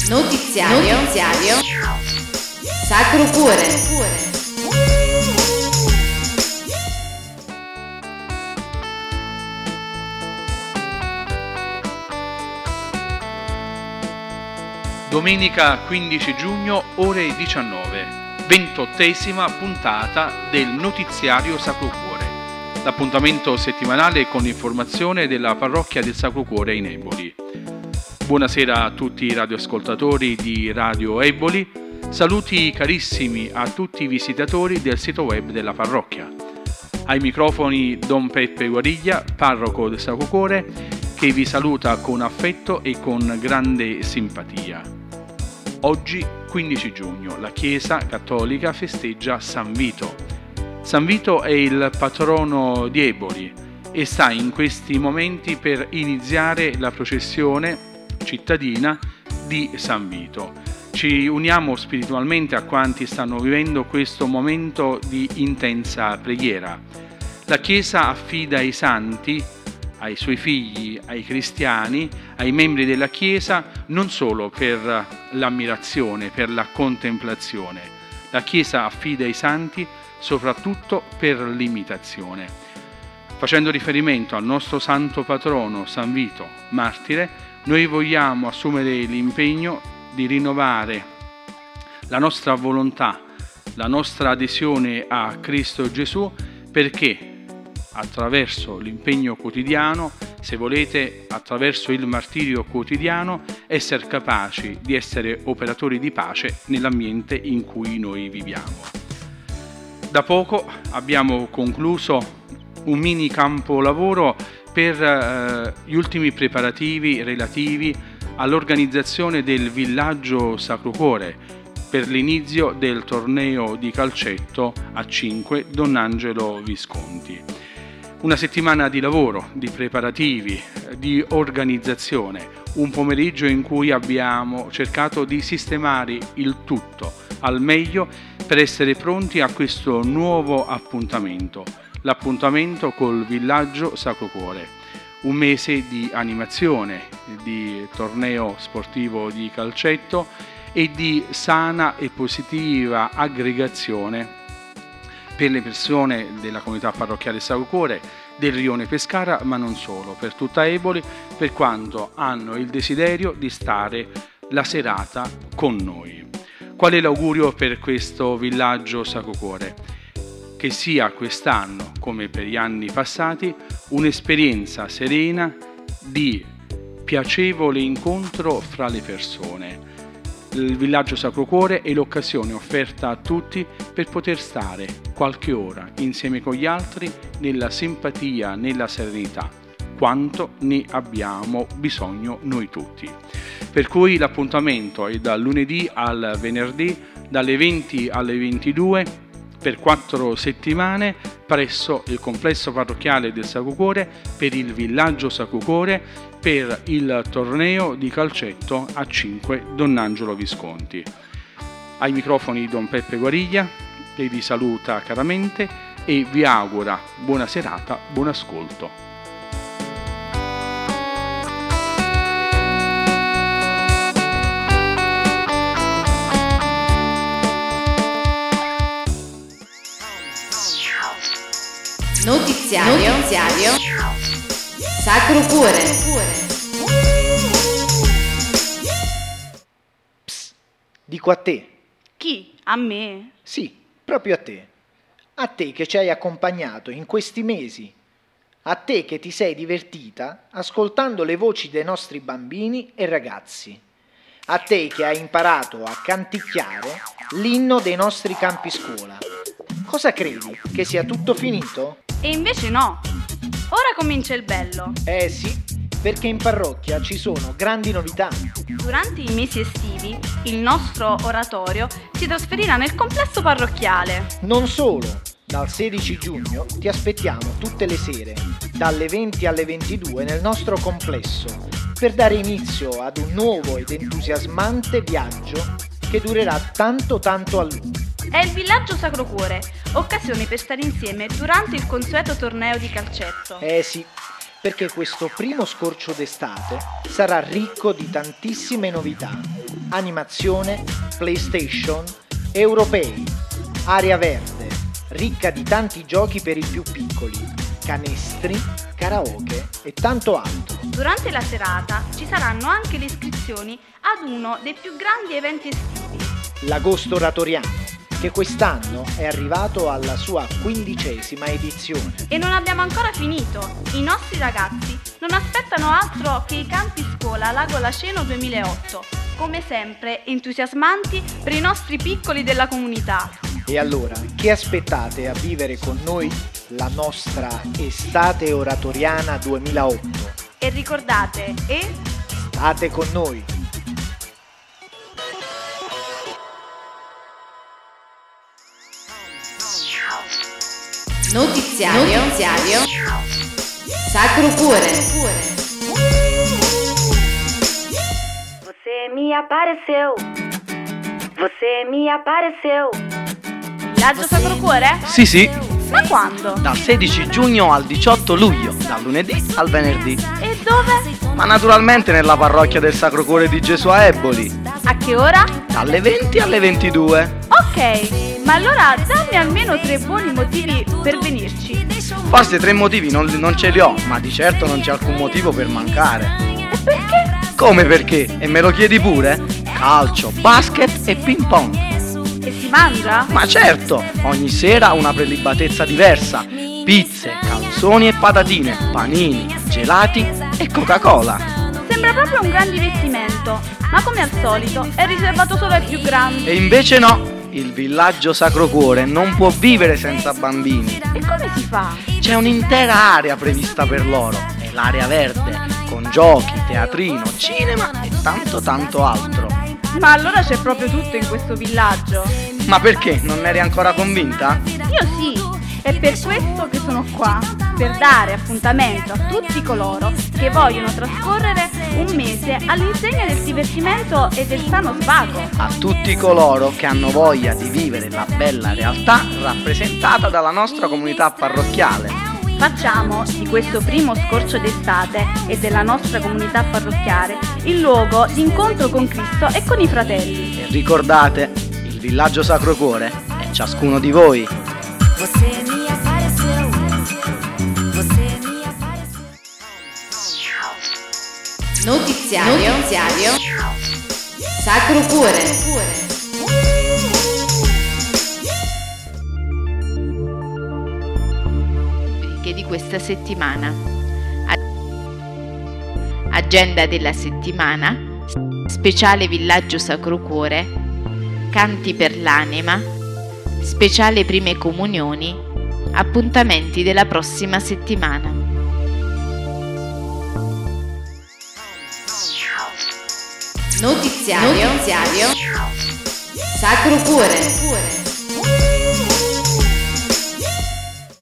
Notiziario Sacro Cuore. Domenica 15 giugno, ore 19, 28esima puntata del Notiziario Sacro Cuore, l'appuntamento settimanale con informazione della parrocchia del Sacro Cuore in Eboli. Buonasera a tutti i radioascoltatori di Radio Eboli, saluti carissimi a tutti i visitatori del sito web della parrocchia. Ai microfoni Don Peppe Guariglia, parroco del Sacro Cuore, che vi saluta con affetto e con grande simpatia. Oggi, 15 giugno, la Chiesa Cattolica festeggia San Vito. San Vito è il patrono di Eboli e sta in questi momenti per iniziare la processione cittadina di San Vito. Ci uniamo spiritualmente a quanti stanno vivendo questo momento di intensa preghiera. La Chiesa affida ai santi, ai suoi figli, ai cristiani, ai membri della Chiesa, non solo per l'ammirazione, per la contemplazione. La Chiesa affida ai santi soprattutto per l'imitazione. Facendo riferimento al nostro santo patrono San Vito, martire, noi vogliamo assumere l'impegno di rinnovare la nostra volontà, la nostra adesione a Cristo Gesù, perché attraverso l'impegno quotidiano, se volete, attraverso il martirio quotidiano, essere capaci di essere operatori di pace nell'ambiente in cui noi viviamo. Da poco abbiamo concluso un mini campo lavoro per gli ultimi preparativi relativi all'organizzazione del villaggio Sacro Cuore per l'inizio del torneo di calcetto a 5 Don Angelo Visconti. Una settimana di lavoro, di preparativi, di organizzazione, un pomeriggio in cui abbiamo cercato di sistemare il tutto al meglio per essere pronti a questo nuovo appuntamento, l'appuntamento col villaggio Sacro Cuore. Un mese di animazione, di torneo sportivo di calcetto e di sana e positiva aggregazione per le persone della comunità parrocchiale Sacro Cuore, del Rione Pescara, ma non solo, per tutta Eboli, per quanto hanno il desiderio di stare la serata con noi. Qual è l'augurio per questo villaggio Sacro Cuore? Che sia quest'anno, come per gli anni passati, un'esperienza serena di piacevole incontro fra le persone. Il villaggio Sacro Cuore è l'occasione offerta a tutti per poter stare qualche ora insieme con gli altri nella simpatia, nella serenità, quanto ne abbiamo bisogno noi tutti. Per cui l'appuntamento è dal lunedì al venerdì, dalle 20 alle 22, per 4 settimane presso il complesso parrocchiale del Sacro Cuore per il villaggio Sacro Cuore per il torneo di calcetto a 5 Don Angelo Visconti. Ai microfoni Don Peppe Guariglia, che vi saluta caramente e vi augura buona serata, buon ascolto. Notiziario Sacro Cuore. Psst, dico a te. Chi? A me? Sì, proprio a te. A te che ci hai accompagnato in questi mesi. A te che ti sei divertita ascoltando le voci dei nostri bambini e ragazzi. A te che hai imparato a canticchiare l'inno dei nostri campi scuola. Cosa credi? Che sia tutto finito? E invece no. Ora comincia il bello. Sì, perché in parrocchia ci sono grandi novità. Durante i mesi estivi, il nostro oratorio si trasferirà nel complesso parrocchiale. Non solo, dal 16 giugno ti aspettiamo tutte le sere, dalle 20 alle 22 nel nostro complesso, per dare inizio ad un nuovo ed entusiasmante viaggio che durerà tanto a lungo. È il villaggio Sacro Cuore, occasione per stare insieme durante il consueto torneo di calcetto. Sì, perché questo primo scorcio d'estate sarà ricco di tantissime novità. animazione, PlayStation, europei, area verde, ricca di tanti giochi per i più piccoli, canestri, karaoke e tanto altro. Durante la serata ci saranno anche le iscrizioni ad uno dei più grandi eventi estivi, L'Agosto Oratoriano, che quest'anno è arrivato alla sua 15ª edizione. e non abbiamo ancora finito. I nostri ragazzi non aspettano altro che i campi scuola Lago Laceno 2008, come sempre entusiasmanti per i nostri piccoli della comunità. E allora, che aspettate a vivere con noi la nostra Estate Oratoriana 2008? E ricordate, State con noi! Notiziario Sacro Cuore. Você me apareceu. Você me apareceu. Villaggio Sacro Cuore? Sì, Ma quando? dal 16 giugno al 18 luglio, dal lunedì al venerdì. E dove? Ma naturalmente nella parrocchia del Sacro Cuore di Gesù a Eboli, A che ora? dalle 20 alle 22. Ok, ma allora dammi almeno 3 buoni motivi per venirci. Forse 3 motivi non ce li ho, ma di certo non c'è alcun motivo per mancare. E perché? Come perché? E me lo chiedi pure? Calcio, basket e ping pong. E si mangia? Ma certo, ogni sera una prelibatezza diversa. Pizze, calzoni e patatine, panini, gelati e Coca-Cola. Sembra proprio un gran divertimento, ma come al solito è riservato solo ai più grandi. E invece no, il villaggio Sacro Cuore non può vivere senza bambini. E come si fa? C'è un'intera area prevista per loro, è l'area verde, con giochi, teatrino, cinema e tanto altro. Ma allora c'è proprio tutto in questo villaggio. Ma perché? Non eri ancora convinta? Io sì, è per questo che sono qua, per dare appuntamento a tutti coloro che vogliono trascorrere un mese all'insegna del divertimento e del sano svago. A tutti coloro che hanno voglia di vivere la bella realtà rappresentata dalla nostra comunità parrocchiale. Facciamo di questo primo scorcio d'estate e della nostra comunità parrocchiale il luogo di incontro con Cristo e con i fratelli. E ricordate, il villaggio Sacro Cuore è ciascuno di voi. Você me apareceu. Você me apareceu. Notiziario Sacro Cuore. Di questa settimana. Agenda della settimana, speciale Villaggio Sacro Cuore, canti per l'anima, speciale prime comunioni, appuntamenti della prossima settimana. Notiziario Sacro Cuore.